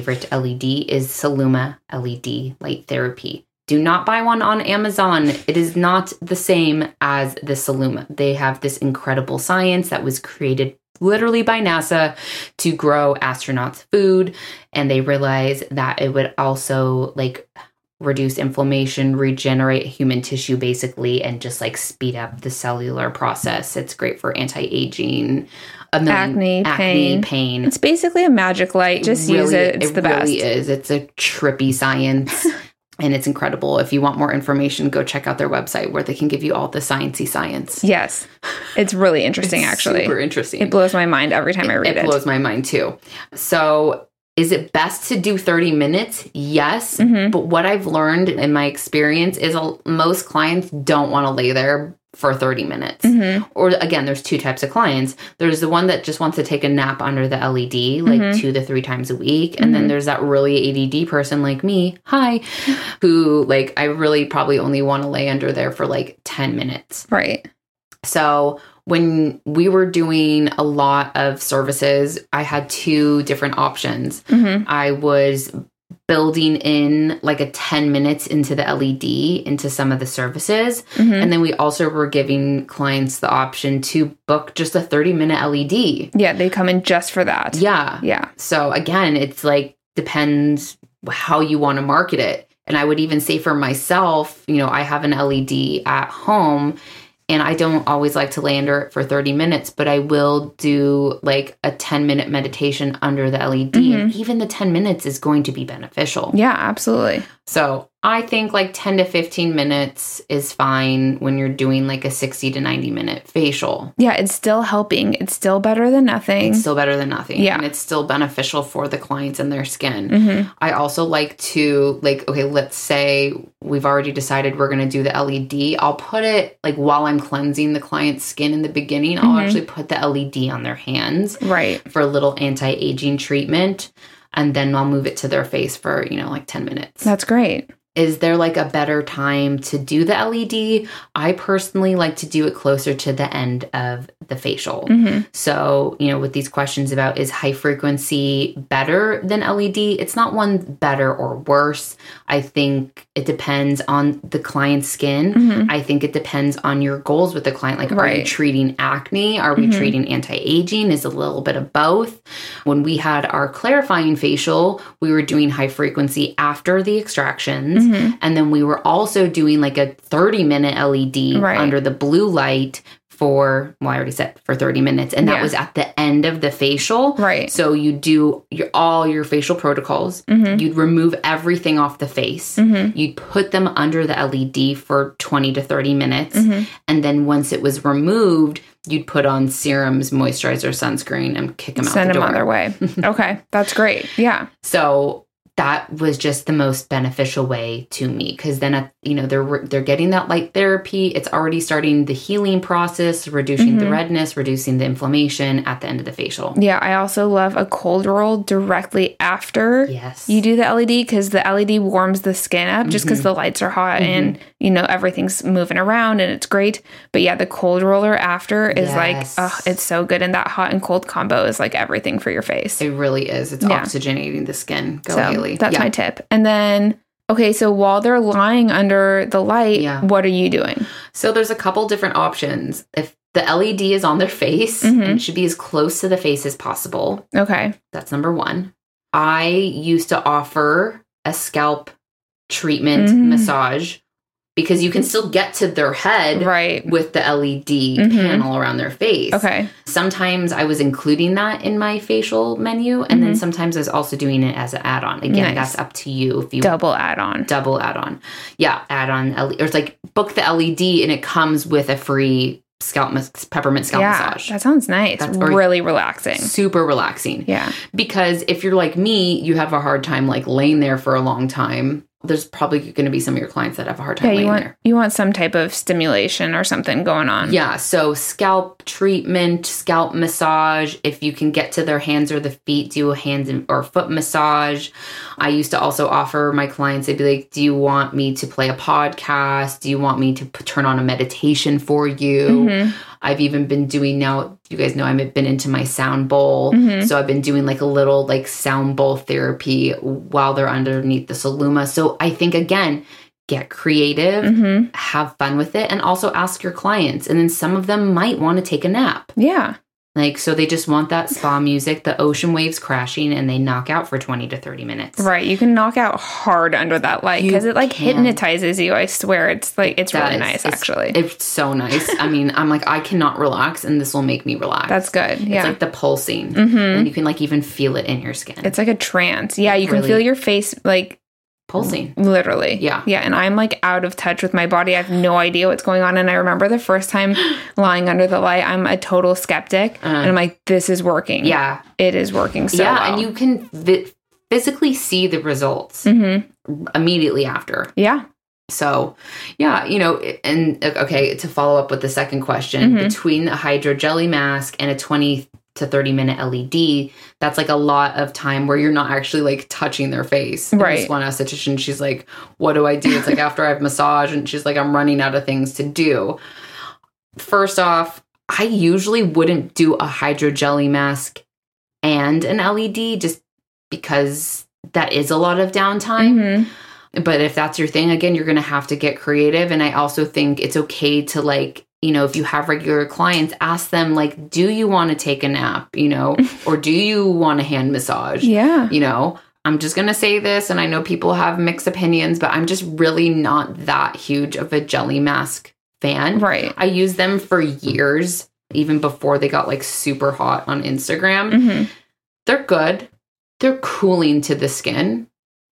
is Celluma LED Light Therapy. Do not buy one on Amazon. It is not the same as the Celluma. They have this incredible science that was created literally by NASA to grow astronauts' food. And they realized that it would also reduce inflammation, regenerate human tissue basically, and just speed up the cellular process. It's great for anti-aging, acne, pain. It's basically a magic light. Just use it. It's the best. It really is. It's a trippy science. And it's incredible. If you want more information, go check out their website where they can give you all the sciencey science. Yes. It's really interesting, actually. Super interesting. It blows my mind every time I read it. It blows my mind, too. So is it best to do 30 minutes? Yes. But what I've learned in my experience is most clients don't want to lay there for 30 minutes. Or again, there's two types of clients. There's the one that just wants to take a nap under the LED 2 to 3 times a week. And then there's that really ADD person like me, who I really probably only want to lay under there for 10 minutes. Right. So when we were doing a lot of services, I had 2 different options. I was building in a 10 minutes into the LED into some of the services. And then we also were giving clients the option to book just a 30-minute LED. Yeah, they come in just for that. Yeah. Yeah. So again, it's depends how you want to market it. And I would even say for myself, I have an LED at home. And I don't always like to lay under it for 30 minutes, but I will do a 10-minute meditation under the LED. And even the 10 minutes is going to be beneficial. Yeah, absolutely. So I think 10 to 15 minutes is fine when you're doing a 60 to 90 minute facial. Yeah, it's still helping. It's still better than nothing. Yeah. And it's still beneficial for the clients and their skin. I also like to okay, let's say we've already decided we're going to do the LED. I'll put it while I'm cleansing the client's skin in the beginning, I'll actually put the LED on their hands. Right. For a little anti-aging treatment. And then I'll move it to their face for, 10 minutes. That's great. Is there a better time to do the LED? I personally like to do it closer to the end of the facial. So, with these questions about is high frequency better than LED? It's not one better or worse. I think it depends on the client's skin. I think it depends on your goals with the client. Are you treating acne? Are we treating anti-aging? Is a little bit of both. When we had our clarifying facial, we were doing high frequency after the extractions. And then we were also doing a 30-minute LED under the blue light for, well, I already said for 30 minutes. And that was at the end of the facial. Right. So you do all your facial protocols. You'd remove everything off the face. You'd put them under the LED for 20 to 30 minutes. And then once it was removed, you'd put on serums, moisturizer, sunscreen, and kick them out the door. Send them on their way. Okay. That's great. Yeah. So that was just the most beneficial way to me, because then they're getting that light therapy. It's already starting the healing process, reducing the redness, reducing the inflammation at the end of the facial. Yeah, I also love a cold roll directly after you do the LED, because the LED warms the skin up just because the lights are hot and everything's moving around and it's great. But yeah, the cold roller after is it's so good, and that hot and cold combo is like everything for your face. It really is. It's oxygenating the skin. Go Haley. That's my tip. And then, okay, so while they're lying under the light, what are you doing? So there's a couple different options. If the LED is on their face, it should be as close to the face as possible. Okay. That's number one. I used to offer a scalp treatment massage, because you can still get to their head with the LED panel around their face. Okay. Sometimes I was including that in my facial menu, and then sometimes I was also doing it as an add-on. Again, that's up to you. If you double add-on. Yeah, add-on. Or it's like book the LED and it comes with a free peppermint scalp massage. That sounds nice. That's really relaxing. Super relaxing. Yeah. Because if you're like me, you have a hard time like laying there for a long time. There's probably going to be some of your clients that have a hard time laying there. You want some type of stimulation or something going on. Yeah. So scalp treatment, scalp massage. If you can get to their hands or the feet, do a hand or foot massage. I used to also offer my clients, they'd be like, do you want me to play a podcast? Do you want me to turn on a meditation for you? I've even been doing now, you guys know I've been into my sound bowl. So I've been doing like a little like sound bowl therapy while they're underneath the Soluma. So I think, again, get creative, have fun with it, and also ask your clients. And then some of them might want to take a nap. Yeah. Like, so they just want that spa music, the ocean waves crashing, and they knock out for 20 to 30 minutes. Right. You can knock out hard under that light because it like hypnotizes you. I swear. It's like, it's really nice, actually. It's so nice. I mean, I'm like, I cannot relax, and this will make me relax. That's good. Yeah. It's like the pulsing. And you can like even feel it in your skin. It's like a trance. Yeah. You can feel your face like pulsing. Literally. Yeah. Yeah. And I'm like out of touch with my body. I have no idea what's going on. And I remember the first time lying under the light, I'm a total skeptic. And I'm like, this is working. Yeah. It is working so well. And you can physically see the results immediately after. Yeah. So, yeah, and okay, to follow up with the second question, between the hydro jelly mask and a 20 to 30 minute LED, that's like a lot of time where you're not actually like touching their face. Right. This one esthetician, she's like, what do I do? It's like after I've massaged, and she's like, I'm running out of things to do. First off, I usually wouldn't do a hydro jelly mask and an LED just because that is a lot of downtime. But if that's your thing, again, you're going to have to get creative. And I also think it's okay to like, if you have regular clients, ask them like, do you want to take a nap, or do you want a hand massage? Yeah. I'm just going to say this, and I know people have mixed opinions, but I'm just really not that huge of a jelly mask fan. Right. I used them for years, even before they got like super hot on Instagram. They're good. They're cooling to the skin,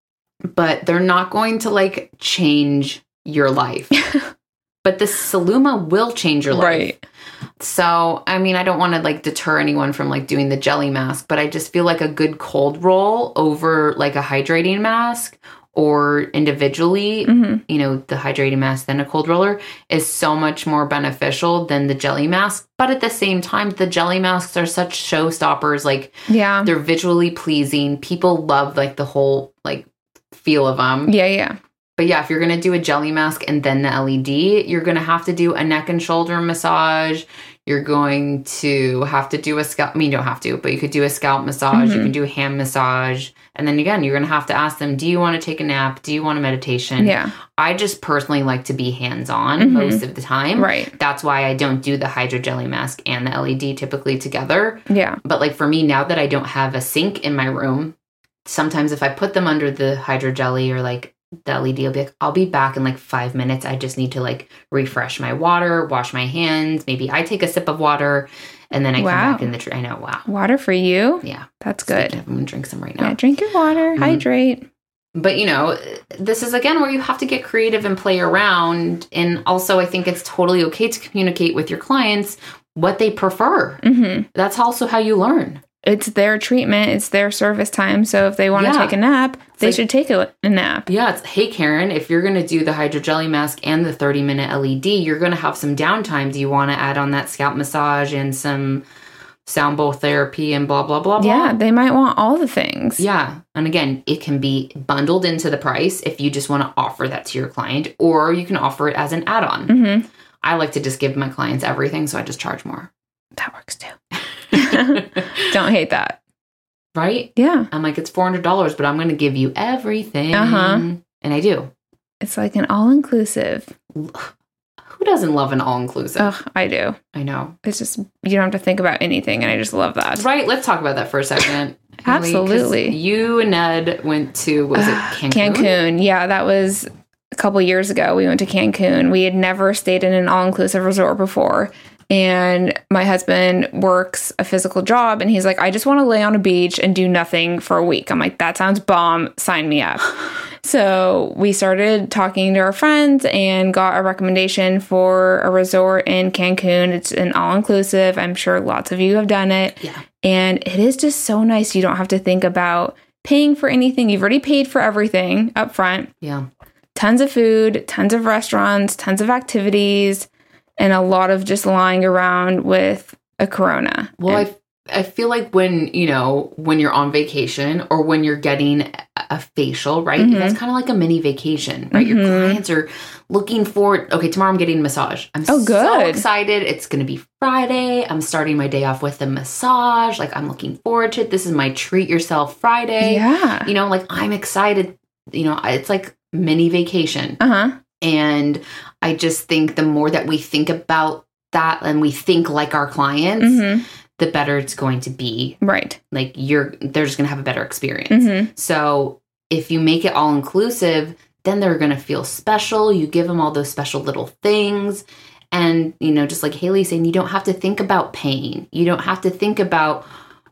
but they're not going to like change your life. But the Soluma will change your life. Right. So, I mean, I don't want to like deter anyone from like doing the jelly mask, but I just feel like a good cold roll over like a hydrating mask, or individually, the hydrating mask, then a cold roller, is so much more beneficial than the jelly mask. But at the same time, the jelly masks are such showstoppers. Like, they're visually pleasing. People love like the whole like feel of them. Yeah. But yeah, if you're going to do a jelly mask and then the LED, you're going to have to do a neck and shoulder massage. You're going to have to do a scalp. I mean, you don't have to, but you could do a scalp massage. You can do a hand massage. And then again, you're going to have to ask them, do you want to take a nap? Do you want a meditation? Yeah. I just personally like to be hands-on most of the time. Right. That's why I don't do the hydro jelly mask and the LED typically together. Yeah. But like for me, now that I don't have a sink in my room, sometimes if I put them under the hydro jelly or like the LED will be like, I'll be back in like 5 minutes. I just need to like refresh my water, wash my hands. Maybe I take a sip of water and then I come back in the tree. I know. Wow. Water for you? Yeah. That's good. I'm going to drink some right now. Yeah, drink your water. Hydrate. But, you know, this is, again, where you have to get creative and play around. And also, I think it's totally okay to communicate with your clients what they prefer. That's also how you learn. It's their treatment. It's their service time. So if they want to take a nap, they should take a nap. Yeah. It's, hey, Karen, if you're going to do the hydrogelly mask and the 30-minute LED, you're going to have some downtime. Do you want to add on that scalp massage and some sound bowl therapy and blah, blah, blah, blah? Yeah, they might want all the things. Yeah. And again, it can be bundled into the price if you just want to offer that to your client, or you can offer it as an add-on. I like to just give my clients everything, so I just charge more. That works too. Don't hate that. Right? Yeah. I'm like, it's $400, but I'm going to give you everything. And I do. It's like an all-inclusive. Who doesn't love an all-inclusive? Oh, I do. I know. It's just, you don't have to think about anything, and I just love that. Right. Let's talk about that for a second. Absolutely. You and Ned went to, what was it, Cancun? Cancun. Yeah, that was a couple years ago. We went to Cancun. We had never stayed in an all-inclusive resort before. And my husband works a physical job, and he's like, I just want to lay on a beach and do nothing for a week. I'm like, that sounds bomb. Sign me up. So we started talking to our friends and got a recommendation for a resort in Cancun. It's an all-inclusive. I'm sure lots of you have done it. Yeah. And it is just so nice. You don't have to think about paying for anything. You've already paid for everything up front. Yeah. Tons of food, tons of restaurants, tons of activities, and a lot of just lying around with a Corona. Well, I feel like when you're on vacation or when you're getting a facial, right? That's kind of like a mini vacation, right? Your clients are looking forward. Okay, tomorrow I'm getting a massage. I'm so excited. It's going to be Friday. I'm starting my day off with a massage. Like, I'm looking forward to it. This is my treat yourself Friday. Yeah. Like, I'm excited. It's like mini vacation. And I just think the more that we think about that and we think like our clients, the better it's going to be. Right. Like they're just going to have a better experience. So if you make it all inclusive, then they're going to feel special. You give them all those special little things. And, just like Haley saying, you don't have to think about paying. You don't have to think about,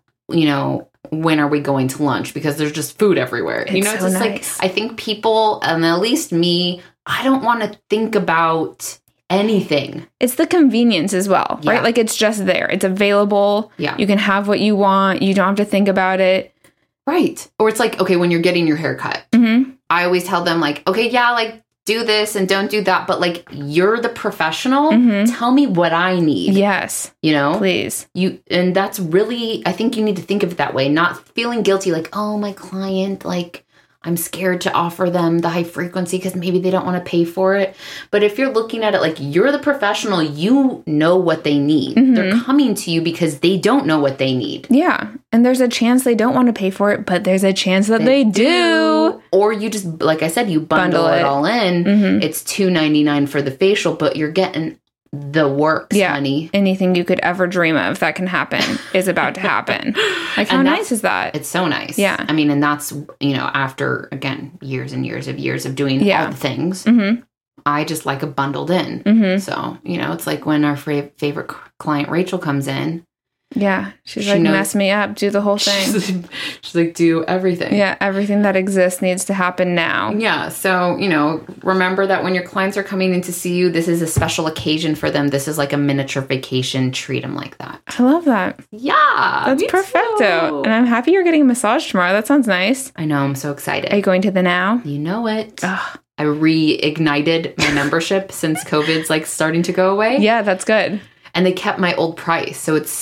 when are we going to lunch? Because there's just food everywhere. It's so just nice. Like, I think people, and at least me, I don't want to think about anything. It's the convenience as well, right? Yeah. Like, it's just there. It's available. Yeah. You can have what you want. You don't have to think about it. Right. Or it's like, okay, when you're getting your hair cut, I always tell them like, okay, yeah, like do this and don't do that. But like, you're the professional. Tell me what I need. Yes. Please. And that's really, I think you need to think of it that way, not feeling guilty. Like, oh, my client, like, I'm scared to offer them the high frequency because maybe they don't want to pay for it. But if you're looking at it like you're the professional, you know what they need. They're coming to you because they don't know what they need. Yeah. And there's a chance they don't want to pay for it, but there's a chance that they do. Or you just, like I said, you bundle it all in. It's $2.99 for the facial, but you're getting the works, honey. Anything you could ever dream of that can happen is about to happen. Like, how nice is that? It's so nice. Yeah. I mean, and that's, after, again, years and years of doing all the things, I just like a bundled in. So, it's like when our favorite client, Rachel, comes in. Yeah. She's like, mess me up. Do the whole thing. She's like, do everything. Yeah. Everything that exists needs to happen now. Yeah. So, remember that when your clients are coming in to see you, this is a special occasion for them. This is like a miniature vacation. Treat them like that. I love that. Yeah. That's perfecto. And I'm happy you're getting a massage tomorrow. That sounds nice. I know. I'm so excited. Are you going to the Now? You know it. Ugh. I reignited my membership since COVID's like starting to go away. Yeah, that's good. And they kept my old price. So it's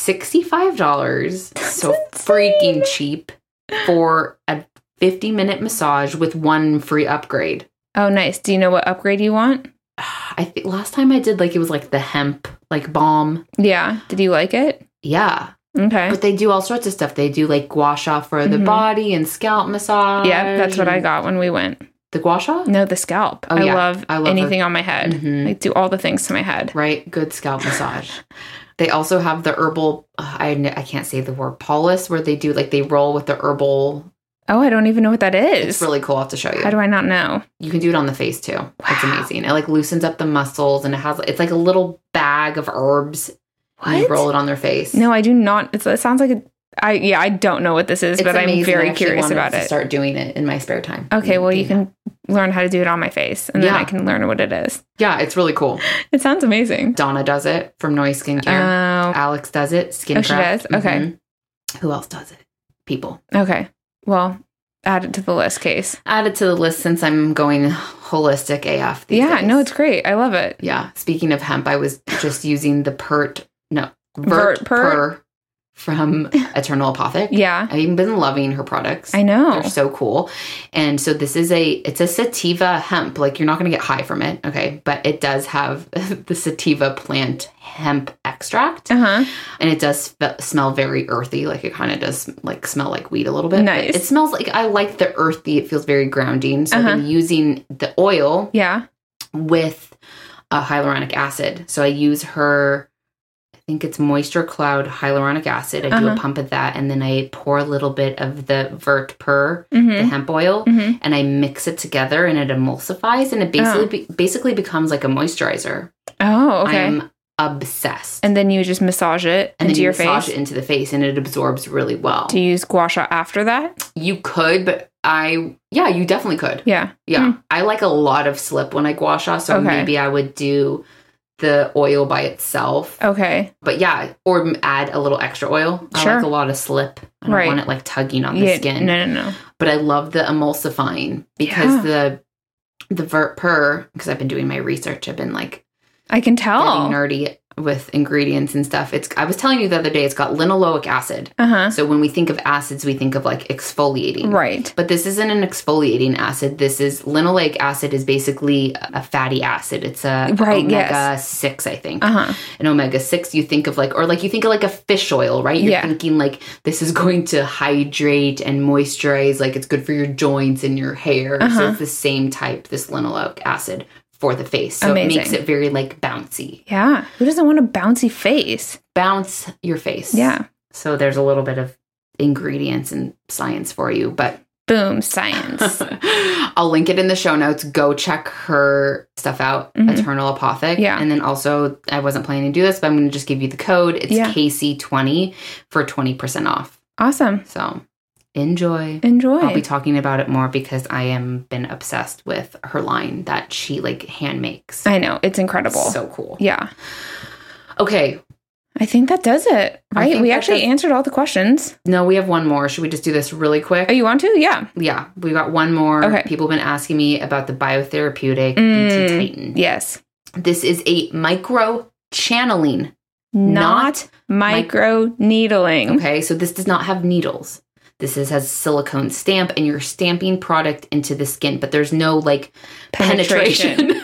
$65. So freaking cheap for a 50-minute massage with one free upgrade. Oh, nice. Do you know what upgrade you want? I think last time I did, like, it was like the hemp, like, balm. Yeah. Did you like it? Yeah. Okay. But they do all sorts of stuff. They do like gua sha for the body and scalp massage. Yeah, that's what I got when we went. The gua sha? No, the scalp. Oh, I love anything on my head. Like, do all the things to my head. Right. Good scalp massage. They also have the herbal, I can't say the word, polis, where they do, like, they roll with the herbal Oh, I don't even know what that is. It's really cool. I'll have to show you. How do I not know? You can do it on the face too. Wow. It's amazing. It like loosens up the muscles and it's like a little bag of herbs. What? And you roll it on their face. No, I do not. It sounds like I don't know what this is, but I'm very curious about it. Start doing it in my spare time. Okay, well, you can learn how to do it on my face, and then I can learn what it is. Yeah, it's really cool. It sounds amazing. Donna does it from Noise Skincare. Alex does it. Skincraft. Oh, she does? Okay. Mm-hmm. Who else does it? People. Okay. Well, add it to the list, Case. Add it to the list since I'm going holistic AF these days. No, it's great. I love it. Yeah. Speaking of hemp, I was just using the Vert Pur from Eternal Apothic. Yeah. I've even been loving her products. I know. They're so cool. And so this is it's a sativa hemp. Like, you're not going to get high from it, okay? But it does have the sativa plant hemp extract. Uh-huh. And it does smell very earthy. Like, it kind of does like smell like weed a little bit. Nice. It smells like, I like the earthy. It feels very grounding. So I've been using the oil with hyaluronic acid. So I use her, I think it's Moisture Cloud hyaluronic acid. I do a pump of that, and then I pour a little bit of the Vert Pur, the hemp oil, and I mix it together, and it emulsifies, and it basically becomes like a moisturizer. Oh, okay. I'm obsessed. And then you just massage it into your face? Massage it into the face, and it absorbs really well. Do you use gua sha after that? You could, but you definitely could. Yeah. Yeah. I like a lot of slip when I gua sha, so maybe I would do the oil by itself. Okay. But yeah, or add a little extra oil. I like a lot of slip. I don't want it like tugging on the skin. No. But I love the emulsifying because the Vert Pur, because I've been doing my research, I've been like, I can tell. Getting nerdy with ingredients and stuff. I was telling you the other day, it's got linoleic acid. So when we think of acids, we think of like exfoliating. Right. But this isn't an exfoliating acid. This is linoleic acid is basically a fatty acid. It's a omega-6, I think. An omega-6 you think of like, or like you think of like a fish oil, right? You're thinking like this is going to hydrate and moisturize, like it's good for your joints and your hair. So it's the same type, this linoleic acid for the face. So it makes it very like bouncy. Yeah. Who doesn't want a bouncy face? Bounce your face. Yeah. So there's a little bit of ingredients and science for you, but boom, science. I'll link it in the show notes. Go check her stuff out, Eternal Apothic. Yeah. And then also, I wasn't planning to do this, but I'm going to just give you the code. It's KC20 for 20% off. Awesome. So enjoy. I'll be talking about it more because I am been obsessed with her line that she like hand makes. I know. It's incredible. So cool. Yeah. Okay. I think that does it, right? We actually answered all the questions. No, we have one more. Should we just do this really quick? Oh, you want to? Yeah. Yeah. We got one more. Okay. People have been asking me about the biotherapeutic BT Titan. Yes. This is a micro channeling. Not micro needling. Okay. So this does not have needles. This has silicone stamp, and you're stamping product into the skin, but there's no like penetration.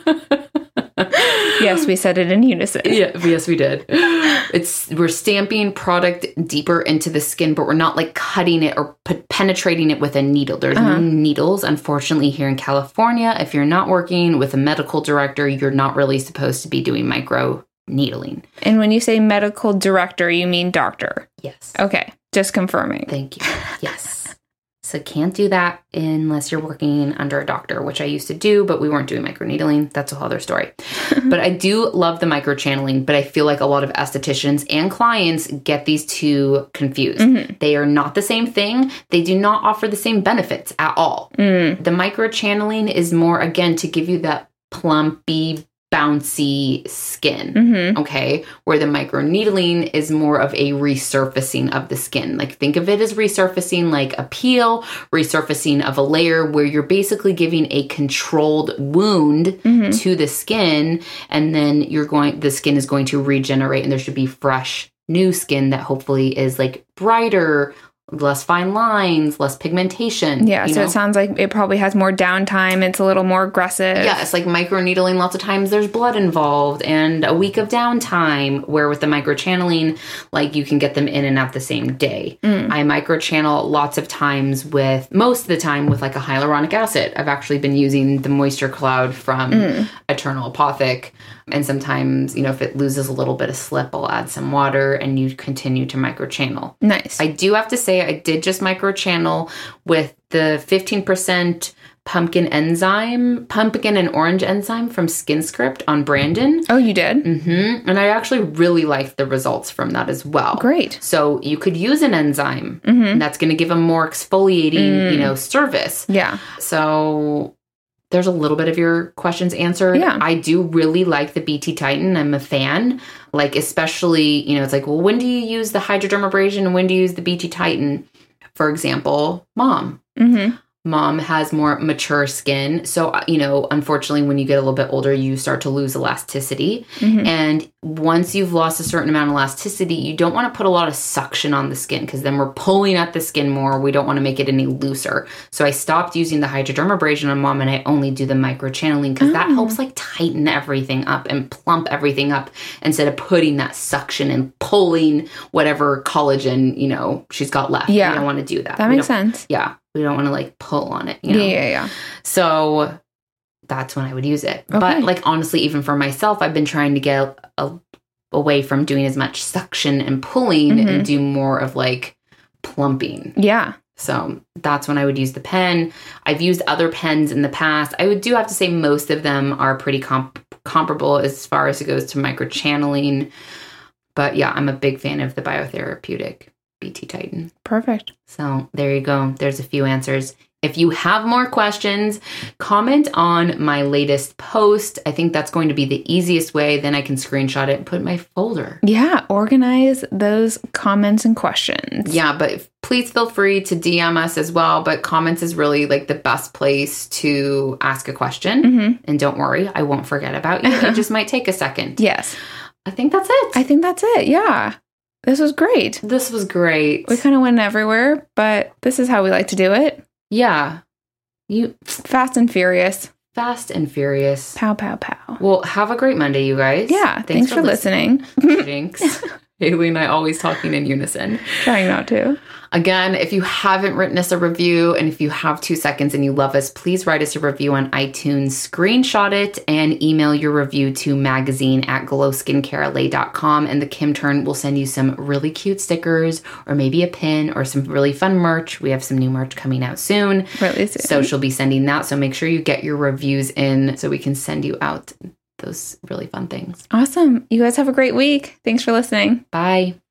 Yes, we said it in unison. Yes, we did. We're stamping product deeper into the skin, but we're not like cutting it or penetrating it with a needle. There's no needles, unfortunately, here in California. If you're not working with a medical director, you're not really supposed to be doing micro needling. And when you say medical director, you mean doctor? Yes. Okay. Just confirming. Thank you. Yes. So can't do that unless you're working under a doctor, which I used to do, but we weren't doing microneedling. That's a whole other story. But I do love the microchanneling, but I feel like a lot of estheticians and clients get these two confused. They are not the same thing. They do not offer the same benefits at all. The microchanneling is more, again, to give you that plumpy, bouncy skin, okay? Where the microneedling is more of a resurfacing of the skin. Like, think of it as resurfacing like a peel, resurfacing of a layer where you're basically giving a controlled wound to the skin, and then the skin is going to regenerate, and there should be fresh, new skin that hopefully is like brighter, less fine lines, less pigmentation. Yeah, so it sounds like it probably has more downtime. It's a little more aggressive. Yeah, it's like microneedling. Lots of times there's blood involved and a week of downtime, where with the microchanneling, like you can get them in and out the same day. I microchannel lots of times most of the time with like a hyaluronic acid. I've actually been using the Moisture Cloud from Eternal Apothic. And sometimes, if it loses a little bit of slip, I'll add some water and you continue to microchannel. Nice. I do have to say, say I did just microchannel with the 15% pumpkin and orange enzyme from SkinScript on Brandon. Oh, you did? Mm-hmm. And I actually really liked the results from that as well. Great. So you could use an enzyme, and that's going to give a more exfoliating, service. Yeah. So there's a little bit of your questions answered. Yeah. I do really like the BT Titan. I'm a fan. Like, especially, it's like, well, when do you use the Hydrodermabrasion and when do you use the BT Titan? For example, mom. Mm-hmm. Mom has more mature skin. So, unfortunately, when you get a little bit older, you start to lose elasticity. Mm-hmm. And once you've lost a certain amount of elasticity, you don't want to put a lot of suction on the skin because then we're pulling at the skin more. We don't want to make it any looser. So I stopped using the Hydrodermabrasion on mom and I only do the microchanneling because that helps like tighten everything up and plump everything up instead of putting that suction and pulling whatever collagen, she's got left. Yeah. We don't want to do that. That makes sense. Yeah. We don't want to like pull on it. Yeah. So that's when I would use it. Okay. But like, honestly, even for myself, I've been trying to get away from doing as much suction and pulling and do more of like plumping. Yeah. So that's when I would use the pen. I've used other pens in the past. I do have to say most of them are pretty comparable as far as it goes to microchanneling. But yeah, I'm a big fan of the biotherapeutic BT Titan. Perfect. So there you go. There's a few answers. If you have more questions, comment on my latest post. I think that's going to be the easiest way. Then I can screenshot it and put in my folder. Yeah. Organize those comments and questions. Yeah, but please feel free to DM us as well. But comments is really like the best place to ask a question. And don't worry, I won't forget about you. It just might take a second. Yes. I think that's it. I think that's it. Yeah. This was great. This was great. We kind of went everywhere, but this is how we like to do it. Yeah. Fast and furious. Fast and furious. Pow, pow, pow. Well, have a great Monday, you guys. Yeah. Thanks for listening. Jinx. Haley and I always talking in unison. Trying not to. Again, if you haven't written us a review and if you have 2 seconds and you love us, please write us a review on iTunes, screenshot it, and email your review to magazine@glowskincarela.com. And the Kim Turn will send you some really cute stickers or maybe a pin or some really fun merch. We have some new merch coming out soon. Really soon. So she'll be sending that. So make sure you get your reviews in so we can send you out those really fun things. Awesome. You guys have a great week. Thanks for listening. Bye.